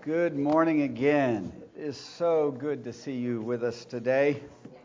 Good morning again. It is so good to see you with us today.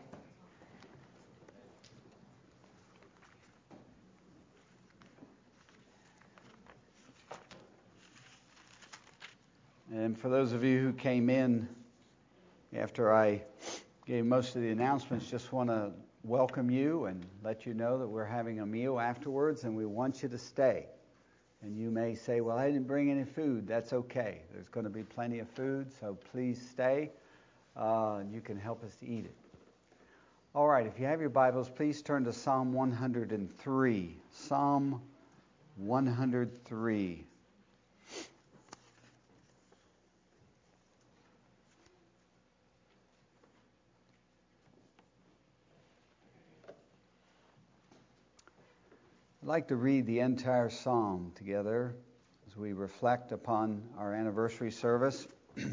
And for those of you who came in after I gave most of the announcements, just want to welcome you and let you know that we're having a meal afterwards and we want you to stay. And you may say, well, I didn't bring any food. That's okay. There's going to be plenty of food, so please stay. You can help us to eat it. All right, if you have your Bibles, please turn to Psalm 103. Psalm 103. I'd like to read the entire psalm together as we reflect upon our anniversary service.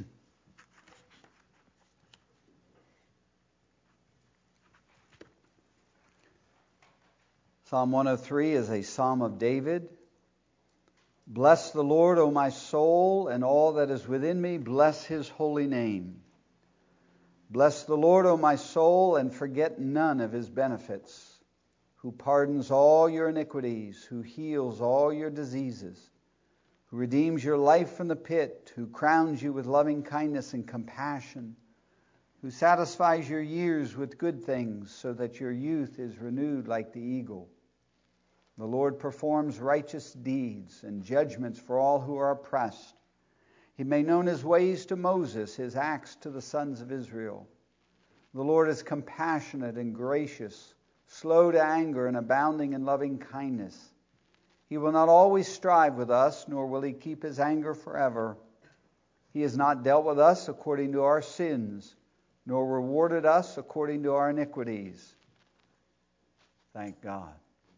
Psalm 103 is a psalm of David. Bless the Lord, O my soul, and all that is within me, bless his holy name. Bless the Lord, O my soul, and forget none of his benefits, who pardons all your iniquities, who heals all your diseases, who redeems your life from the pit, who crowns you with loving kindness and compassion, who satisfies your years with good things, so that your youth is renewed like the eagle. The Lord performs righteous deeds and judgments for all who are oppressed. He made known his ways to Moses, his acts to the sons of Israel. The Lord is compassionate and gracious, slow to anger and abounding in loving kindness. He will not always strive with us, nor will he keep his anger forever. He has not dealt with us according to our sins, nor rewarded us according to our iniquities. Thank God.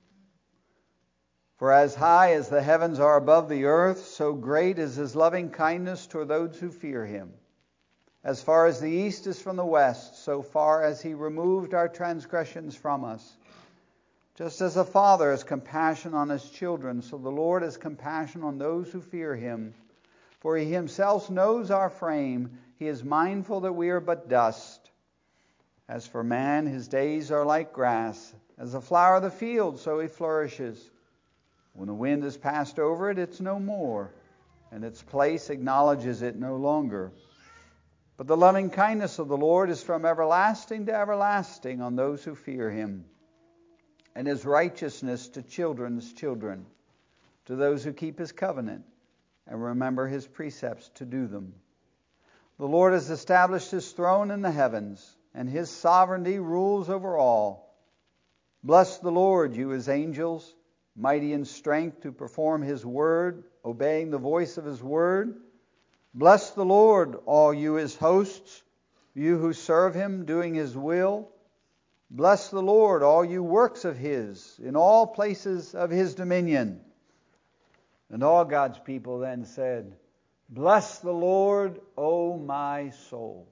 For as high as the heavens are above the earth, so great is his loving kindness toward those who fear him. As far as the east is from the west, so far as he removed our transgressions from us. Just as a father has compassion on his children, so the Lord has compassion on those who fear him. For he himself knows our frame. He is mindful that we are but dust. As for man, his days are like grass. As a flower of the field, so he flourishes. When the wind has passed over it, it's no more, and its place acknowledges it no longer. But the loving kindness of the Lord is from everlasting to everlasting on those who fear him, and his righteousness to children's children, to those who keep his covenant and remember his precepts to do them. The Lord has established his throne in the heavens, and his sovereignty rules over all. Bless the Lord, you his angels, mighty in strength to perform his word, obeying the voice of his word. Bless the Lord, all you his hosts, you who serve him, doing his will. Bless the Lord, all you works of his, in all places of his dominion. And all God's people then said, Bless the Lord, O my soul.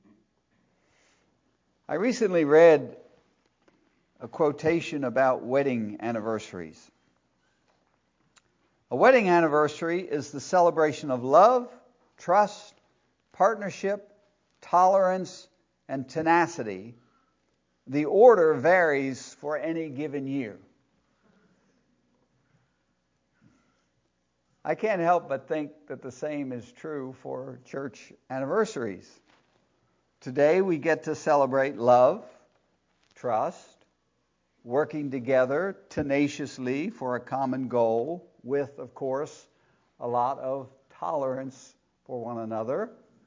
I recently read a quotation about wedding anniversaries. A wedding anniversary is the celebration of love, trust, partnership, tolerance, and tenacity. The order varies for any given year. I can't help but think that the same is true for church anniversaries. Today we get to celebrate love, trust, working together tenaciously for a common goal with, of course, a lot of tolerance for one another.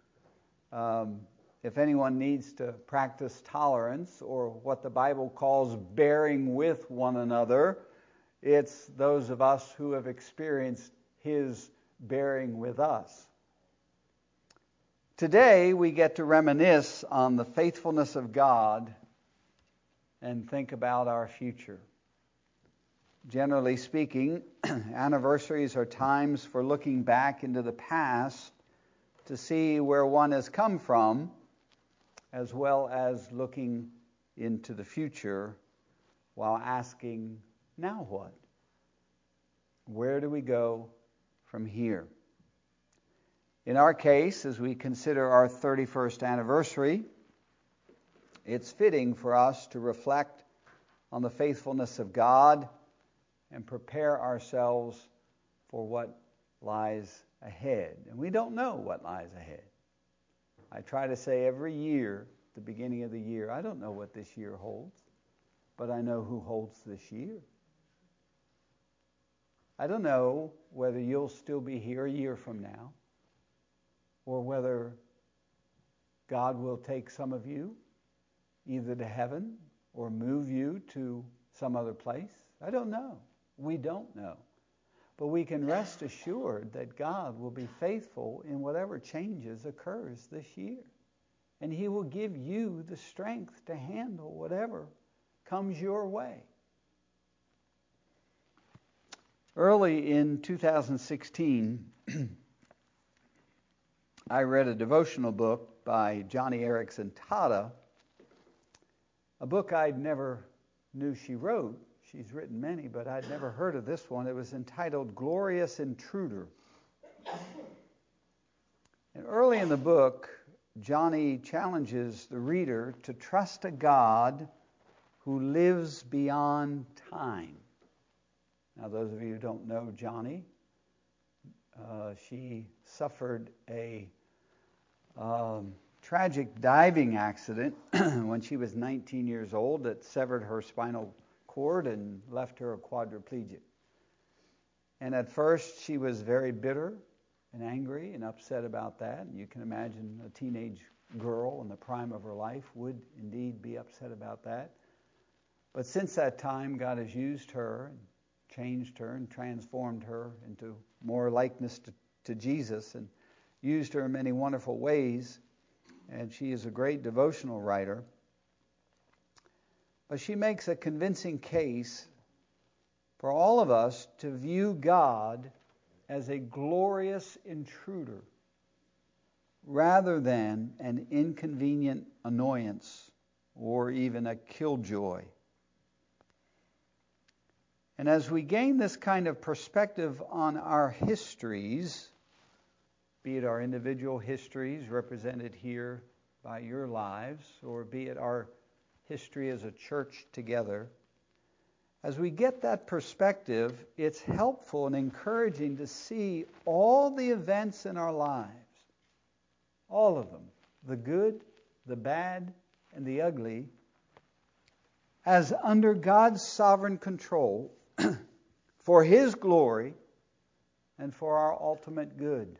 If anyone needs to practice tolerance, or what the Bible calls bearing with one another, it's those of us who have experienced his bearing with us. Today we get to reminisce on the faithfulness of God and think about our future. Generally speaking, anniversaries are times for looking back into the past to see where one has come from, as well as looking into the future while asking, now what? Where do we go from here? In our case, as we consider our 31st anniversary, it's fitting for us to reflect on the faithfulness of God and prepare ourselves for what lies ahead. And we don't know what lies ahead. I try to say every year, at the beginning of the year, I don't know what this year holds, but I know who holds this year. I don't know whether you'll still be here a year from now, or whether God will take some of you either to heaven or move you to some other place. I don't know. We don't know. But we can rest assured that God will be faithful in whatever changes occurs this year. And He will give you the strength to handle whatever comes your way. Early in 2016, I read a devotional book by Johnny Erickson Tada, a book I'd never knew she wrote. She's written many, but I'd never heard of this one. It was entitled Glorious Intruder. And early in the book, Johnny challenges the reader to trust a God who lives beyond time. Now, those of you who don't know Johnny, she suffered a tragic diving accident when she was 19 years old that severed her spinal cord and left her a quadriplegic. And at first she was very bitter and angry and upset about that. And you can imagine a teenage girl in the prime of her life would indeed be upset about that. But since that time, God has used her and changed her and transformed her into more likeness to Jesus and used her in many wonderful ways. And she is a great devotional writer. But she makes a convincing case for all of us to view God as a glorious intruder rather than an inconvenient annoyance or even a killjoy. And as we gain this kind of perspective on our histories, be it our individual histories represented here by your lives, or be it our history as a church together, as we get that perspective, it's helpful and encouraging to see all the events in our lives, all of them, the good, the bad, and the ugly, as under God's sovereign control for His glory and for our ultimate good.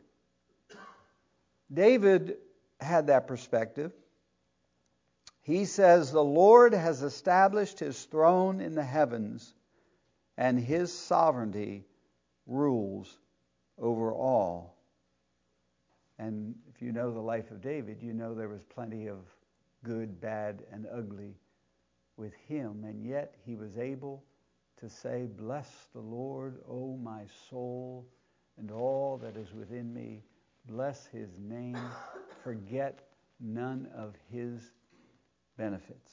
David had that perspective. He says, "The Lord has established His throne in the heavens, and His sovereignty rules over all." And if you know the life of David, you know there was plenty of good, bad, and ugly with him, and yet he was able to say, "Bless the Lord, O my soul, and all that is within me. Bless His name. Forget none of His benefits."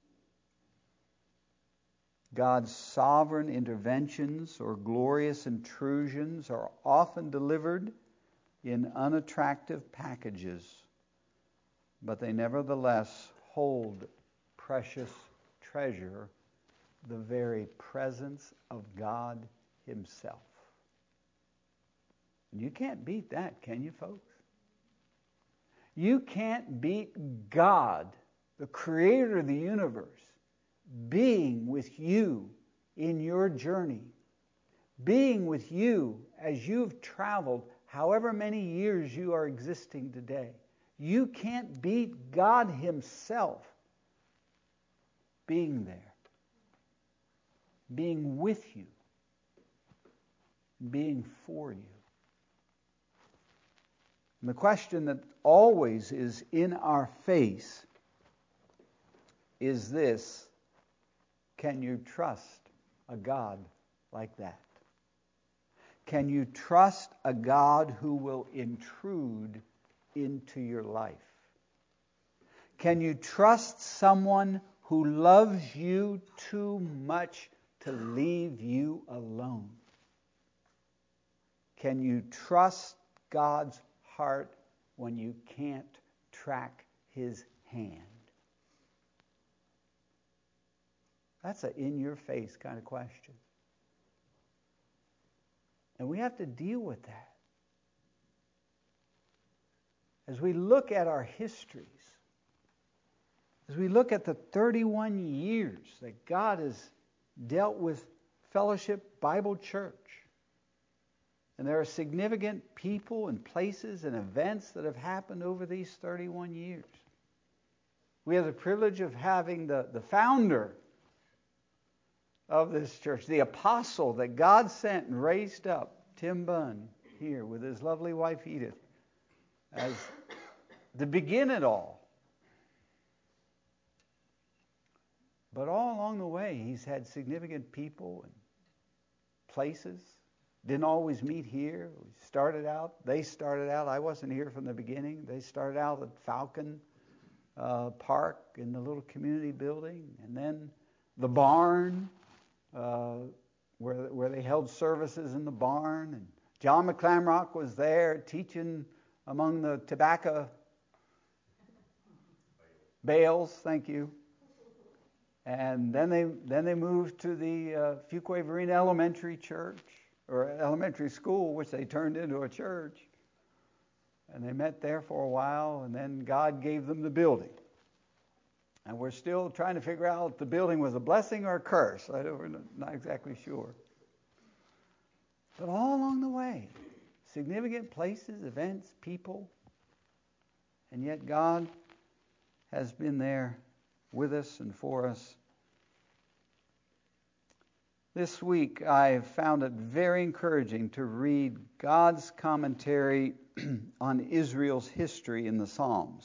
God's sovereign interventions or glorious intrusions are often delivered in unattractive packages, but they nevertheless hold precious treasure, the very presence of God Himself. And you can't beat that, can you, folks? You can't beat God, the creator of the universe, being with you in your journey, being with you as you've traveled however many years you are existing today. You can't beat God Himself being there, being with you, being for you. And the question that always is in our face is this: can you trust a God like that? Can you trust a God who will intrude into your life? Can you trust someone who loves you too much to leave you alone? Can you trust God's heart when you can't track his hand? That's an in-your-face kind of question. And we have to deal with that. As we look at our histories, as we look at the 31 years that God has dealt with Fellowship Bible Church, and there are significant people and places and events that have happened over these 31 years. We have the privilege of having the founder of this church, the apostle that God sent and raised up, Tim Bunn, here with his lovely wife Edith, as to begin it all. But all along the way, he's had significant people and places. Didn't always meet here. They started out, I wasn't here from the beginning. They started out at Falcon Park in the little community building, and then the barn, where they held services in the barn. And John McClamrock was there teaching among the tobacco bales. Thank you. And then they moved to the Fuquay-Varina Elementary Church, or elementary school, which they turned into a church. And they met there for a while, and then God gave them the building. And we're still trying to figure out if the building was a blessing or a curse. We're not exactly sure. But all along the way, significant places, events, people, and yet God has been there with us and for us. This week, I found it very encouraging to read God's commentary on Israel's history in the Psalms.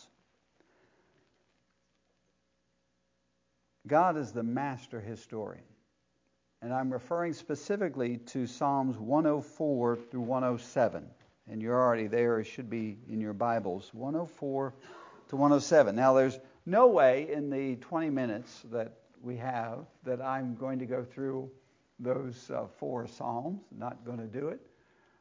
God is the master historian. And I'm referring specifically to Psalms 104 through 107. And you're already there. It should be in your Bibles. 104 to 107. Now, there's no way in the 20 minutes that we have that I'm going to go through those 4 Psalms. Not going to do it.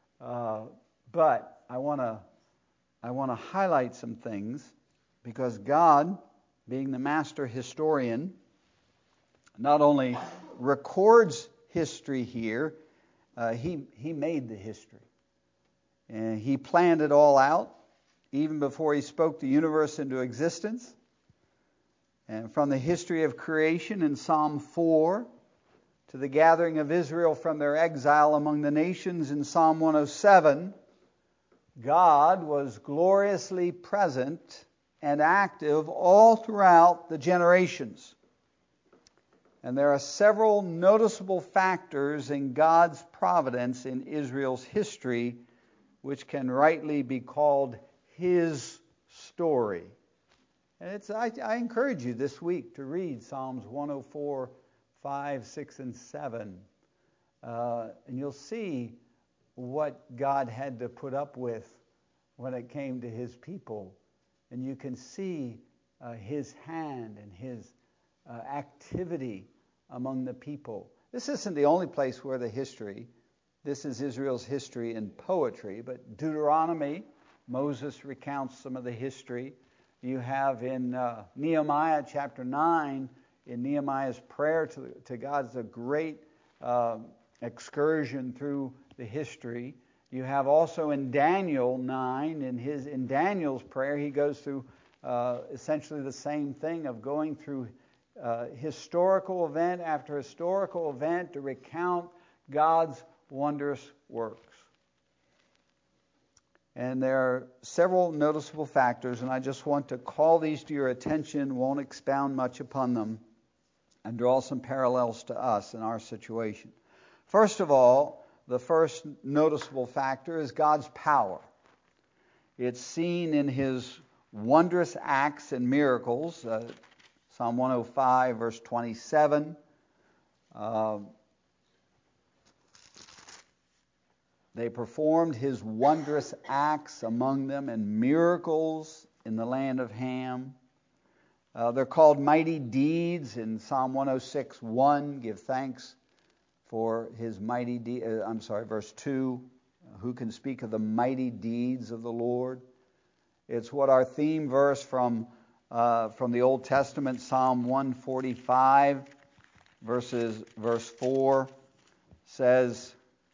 But I want to highlight some things, because God, being the master historian, not only records history here, he made the history. And he planned it all out, even before he spoke the universe into existence. And from the history of creation in Psalm 4 to the gathering of Israel from their exile among the nations in Psalm 107, God was gloriously present and active all throughout the generations. And there are several noticeable factors in God's providence in Israel's history which can rightly be called his story. And I encourage you this week to read Psalms 104, 5, 6, and 7. And you'll see what God had to put up with when it came to his people. And you can see his hand and his activity among the people. This isn't the only place where this is Israel's history in poetry, but Deuteronomy, Moses recounts some of the history. You have in Nehemiah chapter 9, in Nehemiah's prayer to God, it's a great excursion through the history. You have also in Daniel 9, in Daniel's prayer, he goes through essentially the same thing of going through historical event after historical event to recount God's wondrous works. And there are several noticeable factors, and I just want to call these to your attention, won't expound much upon them, and draw some parallels to us in our situation. First of all, the first noticeable factor is God's power. It's seen in his wondrous acts and miracles. Psalm 105, verse 27. They performed his wondrous acts among them and miracles in the land of Ham. They're called mighty deeds in Psalm 106:1. Give thanks for his mighty deeds. Verse 2. Who can speak of the mighty deeds of the Lord? It's what our theme verse from the Old Testament, Psalm 145, verse 4, says,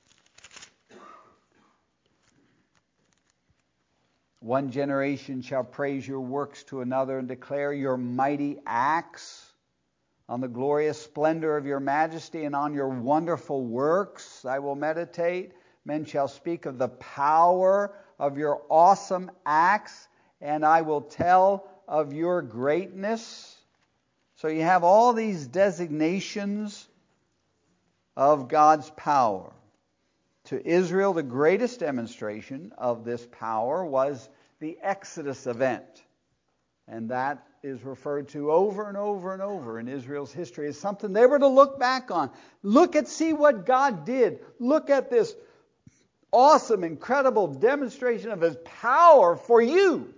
"One generation shall praise your works to another and declare your mighty acts. On the glorious splendor of your majesty and on your wonderful works I will meditate. Men shall speak of the power of your awesome acts, and I will tell of your greatness." So you have all these designations of God's power. To Israel, the greatest demonstration of this power was the Exodus event. And that is referred to over and over and over in Israel's history as something they were to look back on. See what God did. Look at this awesome, incredible demonstration of His power for you.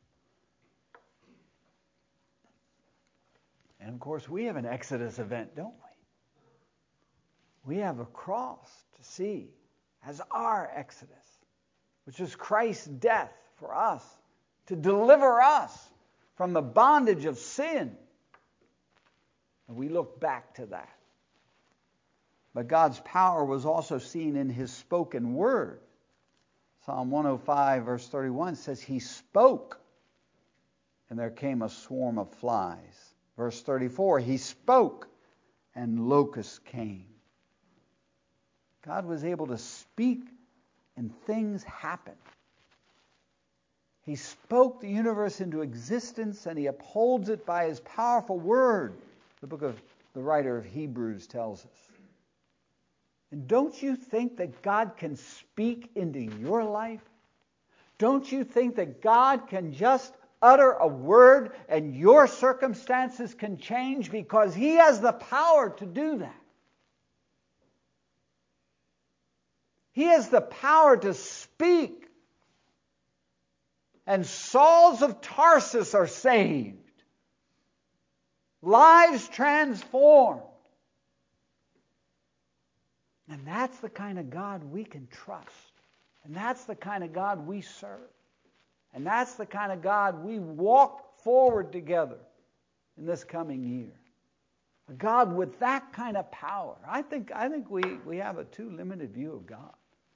And of course, we have an Exodus event, don't we? We have a cross to see as our Exodus, which is Christ's death for us, to deliver us from the bondage of sin. And we look back to that. But God's power was also seen in His spoken word. Psalm 105, verse 31 says, He spoke, and there came a swarm of flies. Verse 34, He spoke, and locusts came. God was able to speak, and things happened. He spoke the universe into existence, and He upholds it by His powerful word, the writer of Hebrews tells us. And don't you think that God can speak into your life? Don't you think that God can just utter a word and your circumstances can change, because He has the power to do that? He has the power to speak. And Sauls of Tarsus are saved. Lives transformed. And that's the kind of God we can trust. And that's the kind of God we serve. And that's the kind of God we walk forward together in this coming year. A God with that kind of power. I think we have a too limited view of God.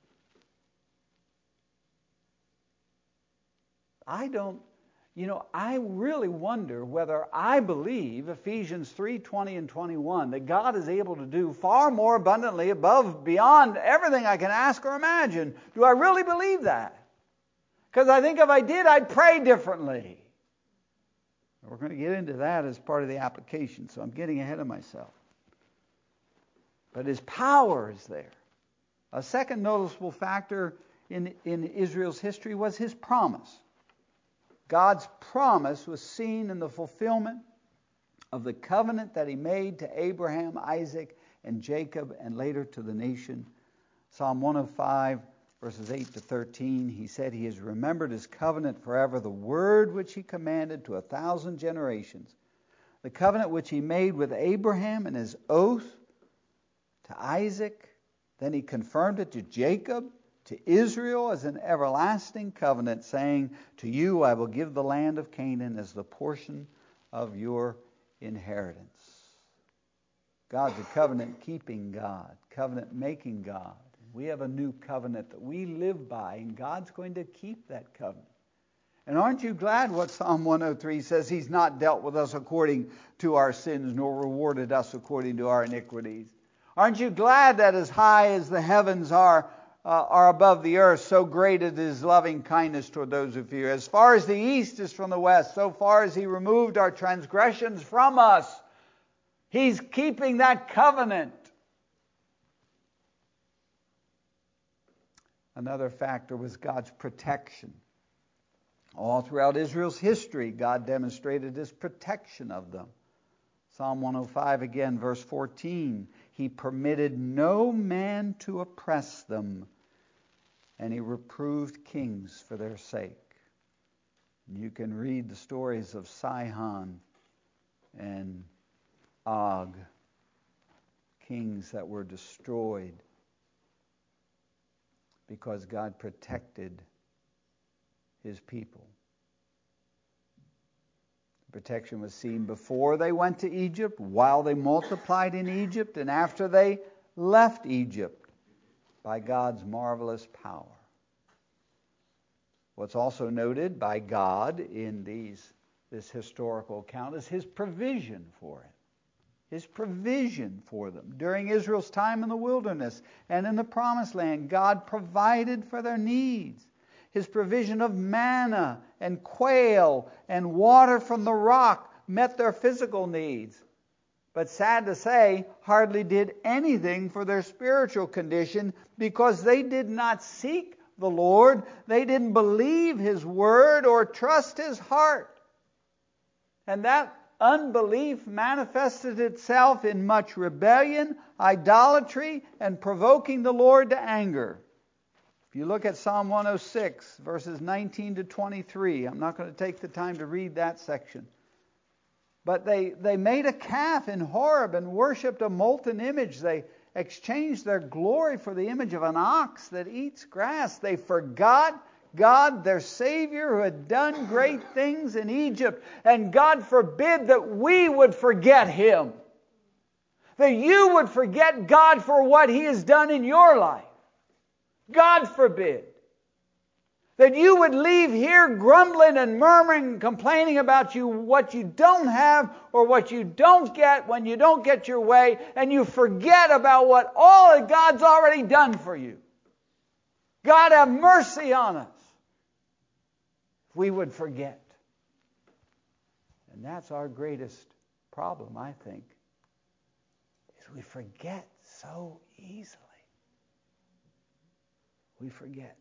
I really wonder whether I believe Ephesians 3:20 and 21, that God is able to do far more abundantly above, beyond everything I can ask or imagine. Do I really believe that? Because I think if I did, I'd pray differently. We're going to get into that as part of the application, so I'm getting ahead of myself. But His power is there. A second noticeable factor in Israel's history was His promise. God's promise was seen in the fulfillment of the covenant that He made to Abraham, Isaac, and Jacob, and later to the nation. Psalm 105, verses 8 to 13, He said, He has remembered His covenant forever, the word which He commanded to 1,000 generations, the covenant which He made with Abraham and His oath to Isaac. Then He confirmed it to Jacob, to Israel as an everlasting covenant, saying, To you I will give the land of Canaan as the portion of your inheritance. God's a covenant-keeping God, covenant-making God. We have a new covenant that we live by, and God's going to keep that covenant. And aren't you glad what Psalm 103 says? He's not dealt with us according to our sins, nor rewarded us according to our iniquities. Aren't you glad that as high as the heavens are above the earth, so great is His loving kindness toward those who fear? As far as the east is from the west, so far as He removed our transgressions from us. He's keeping that covenant. Another factor was God's protection. All throughout Israel's history, God demonstrated His protection of them. Psalm 105 again, verse 14, He permitted no man to oppress them, and He reproved kings for their sake. You can read the stories of Sihon and Og, kings that were destroyed. because God protected his people. Protection was seen before they went to Egypt, while they multiplied in Egypt, and after they left Egypt by God's marvelous power. What's also noted by God in this historical account is his provision for it. His provision for them. During Israel's time in the wilderness and in the promised land, God provided for their needs. His provision of manna and quail and water from the rock met their physical needs. But sad to say, hardly did anything for their spiritual condition, because they did not seek the Lord. They didn't believe his word or trust his heart. And that unbelief manifested itself in much rebellion, idolatry, and provoking the Lord to anger. If you look at Psalm 106, verses 19 to 23, I'm not going to take the time to read that section. But they made a calf in Horeb and worshipped a molten image. They exchanged their glory for the image of an ox that eats grass. They forgot God, their Savior, who had done great things in Egypt. And God forbid that we would forget him. That you would forget God for what he has done in your life. God forbid that you would leave here grumbling and murmuring and complaining about what you don't have or what you don't get when you don't get your way, and you forget about what all that God's already done for you. God have mercy on us. We would forget. And that's our greatest problem, I think, is we forget so easily. We forget.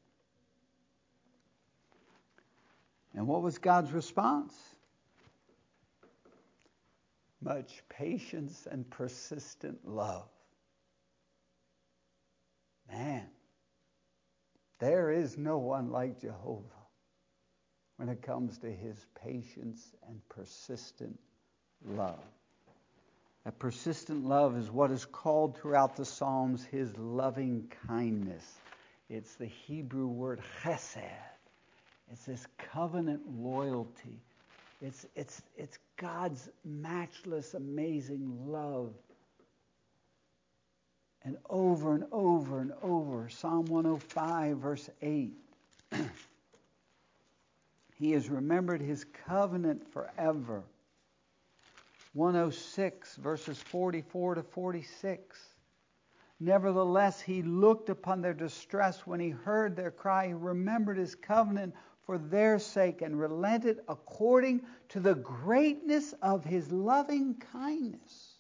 And what was God's response? Much patience and persistent love. Man, there is no one like Jehovah when it comes to his patience and persistent love. That persistent love is what is called throughout the Psalms his loving kindness. It's the Hebrew word chesed. It's this covenant loyalty. It's God's matchless, amazing love. And over and over and over, Psalm 105, verse 8. He has remembered his covenant forever. 106, verses 44 to 46. Nevertheless, he looked upon their distress when he heard their cry. He remembered his covenant for their sake and relented according to the greatness of his loving kindness.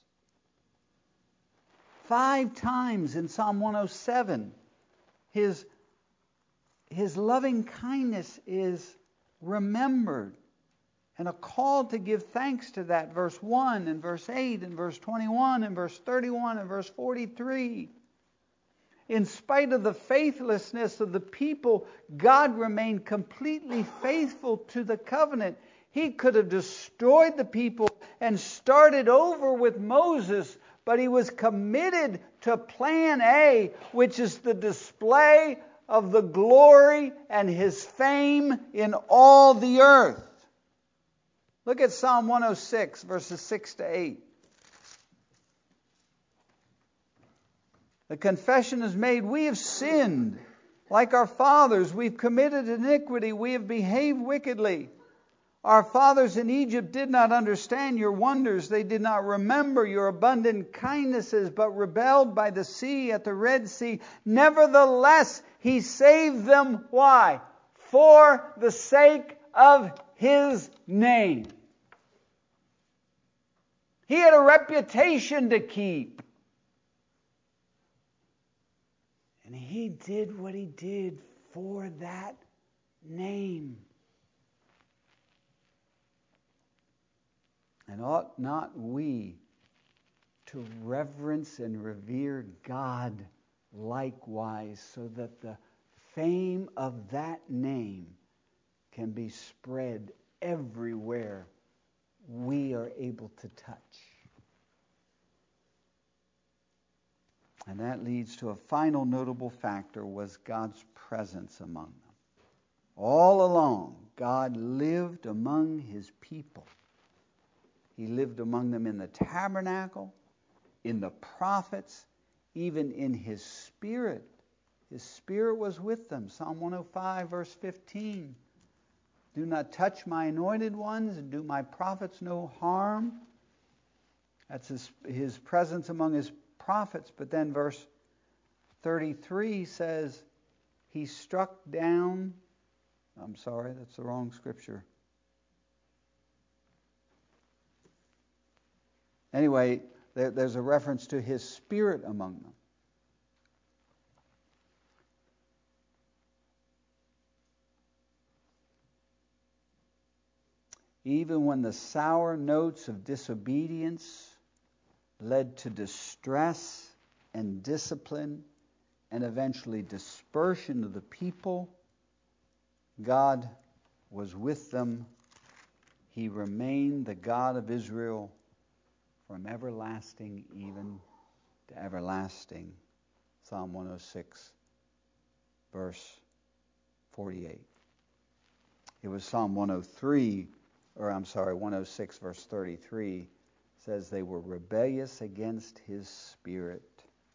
5 times in Psalm 107, his loving kindness is remembered. And a call to give thanks to that. Verse 1 and verse 8 and verse 21 and verse 31 and verse 43. In spite of the faithlessness of the people, God remained completely faithful to the covenant. He could have destroyed the people and started over with Moses, but he was committed to plan A, which is the display of the glory and his fame in all the earth. Look at Psalm 106, verses 6 to 8. The confession is made, we have sinned. Like our fathers, we've committed iniquity. We have behaved wickedly. Our fathers in Egypt did not understand your wonders. They did not remember your abundant kindnesses, but rebelled by the sea at the Red Sea. Nevertheless, he saved them. Why? For the sake of his name. He had a reputation to keep. And he did what he did for that name. And ought not we to reverence and revere God likewise, so that the fame of that name can be spread everywhere we are able to touch. And that leads to a final notable factor was God's presence among them. All along, God lived among his people. He lived among them in the tabernacle, in the prophets, even in his Spirit. His Spirit was with them. Psalm 105, verse 15. Do not touch my anointed ones and do my prophets no harm. That's his presence among his prophets. But then verse 33 says, he struck down. I'm sorry, that's the wrong scripture. Anyway, there's a reference to his Spirit among them. Even when the sour notes of disobedience led to distress and discipline and eventually dispersion of the people, God was with them. He remained the God of Israel from everlasting even to everlasting. Psalm 106, verse 48. It was Psalm 106, verse 33, says they were rebellious against his Spirit.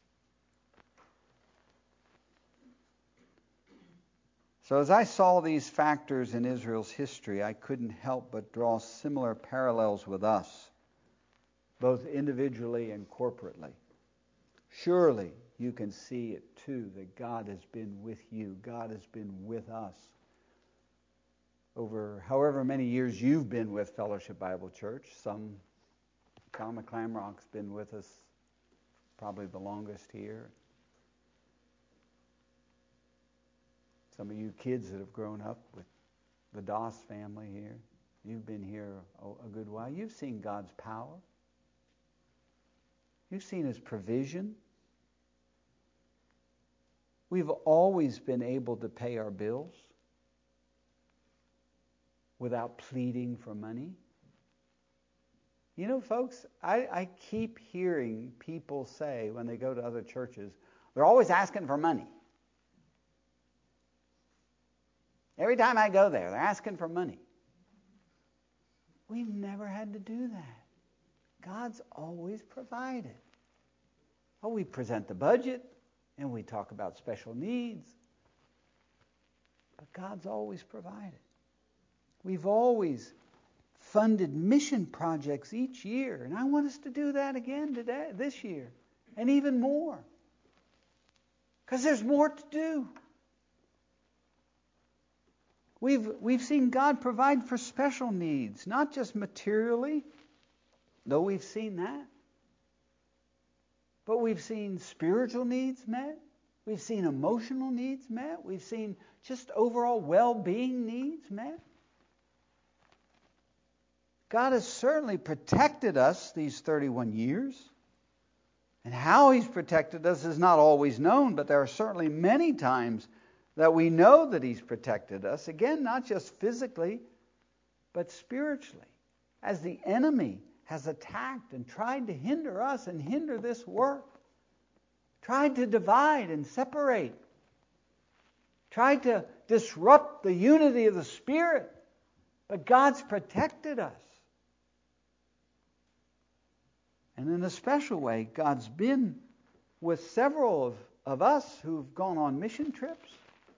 So as I saw these factors in Israel's history, I couldn't help but draw similar parallels with us, both individually and corporately. Surely you can see it too, that God has been with you. God has been with us. Over however many years you've been with Fellowship Bible Church, Tom McClamrock's been with us probably the longest here. Some of you kids that have grown up with the Doss family here, you've been here a good while. You've seen God's power. You've seen his provision. We've always been able to pay our bills without pleading for money. You know, folks, I keep hearing people say when they go to other churches, they're always asking for money. Every time I go there, they're asking for money. We've never had to do that. God's always provided. Oh, we present the budget and we talk about special needs. But God's always provided. We've always funded mission projects each year, and I want us to do that again this year, and even more. Because there's more to do. We've seen God provide for special needs, not just materially, though we've seen that. But we've seen spiritual needs met. We've seen emotional needs met. We've seen just overall well-being needs met. God has certainly protected us these 31 years. And how he's protected us is not always known, but there are certainly many times that we know that he's protected us. Again, not just physically, but spiritually. As the enemy has attacked and tried to hinder us and hinder this work. Tried to divide and separate. Tried to disrupt the unity of the Spirit. But God's protected us. And in a special way, God's been with several of us who've gone on mission trips.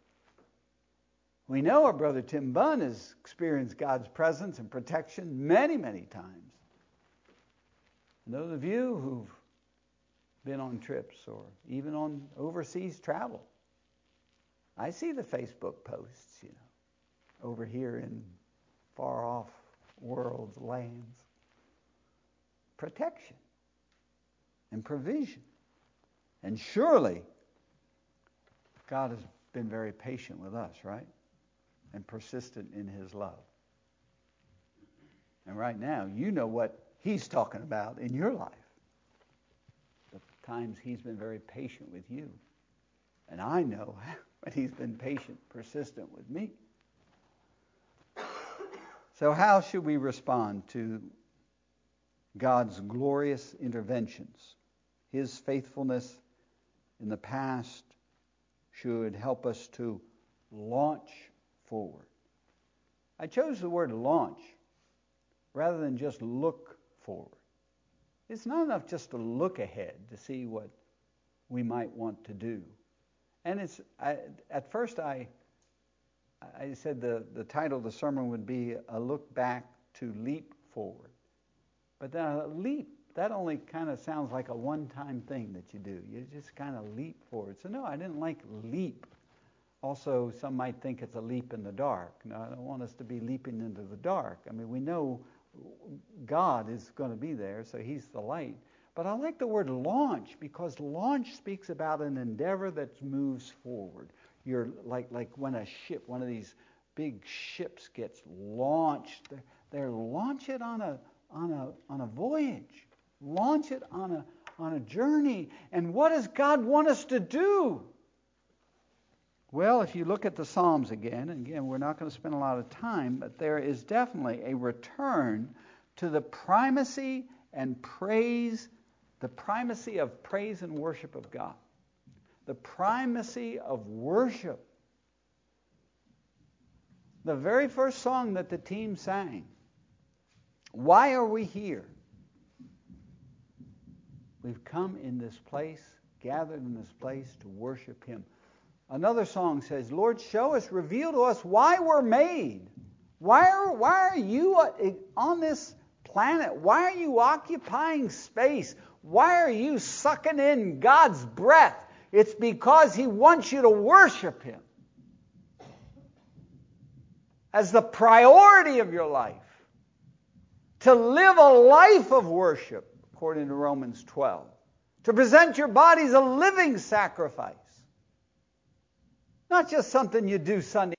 We know our brother Tim Bunn has experienced God's presence and protection many, many times. And those of you who've been on trips or even on overseas travel, I see the Facebook posts, over here in far off world lands. Protection and provision. And surely God has been very patient with us, right? And persistent in his love. And right now, you know what he's talking about in your life. The times he's been very patient with you. And I know when he's been patient, persistent with me. So how should we respond to God's glorious interventions, his faithfulness in the past should help us to launch forward. I chose the word launch rather than just look forward. It's not enough just to look ahead to see what we might want to do. And at first I said the title of the sermon would be A Look Back to Leap Forward. But then a leap, that only kind of sounds like a one-time thing that you do. You just kind of leap forward. So no, I didn't like leap. Also, some might think it's a leap in the dark. No, I don't want us to be leaping into the dark. I mean, we know God is going to be there, so He's the light. But I like the word launch because launch speaks about an endeavor that moves forward. You're like when a ship, one of these big ships gets launched. They're launch it on a voyage. Launch it on a journey. And what does God want us to do? Well, if you look at the Psalms again, and again, we're not going to spend a lot of time, but there is definitely a return to the primacy and praise, the primacy of praise and worship of God. The primacy of worship. The very first song that the team sang, why are we here? We've come in this place, gathered in this place to worship Him. Another song says, Lord, show us, reveal to us why we're made. Why are you on this planet? Why are you occupying space? Why are you sucking in God's breath? It's because He wants you to worship Him as the priority of your life. To live a life of worship, according to Romans 12. To present your bodies a living sacrifice. Not just something you do Sunday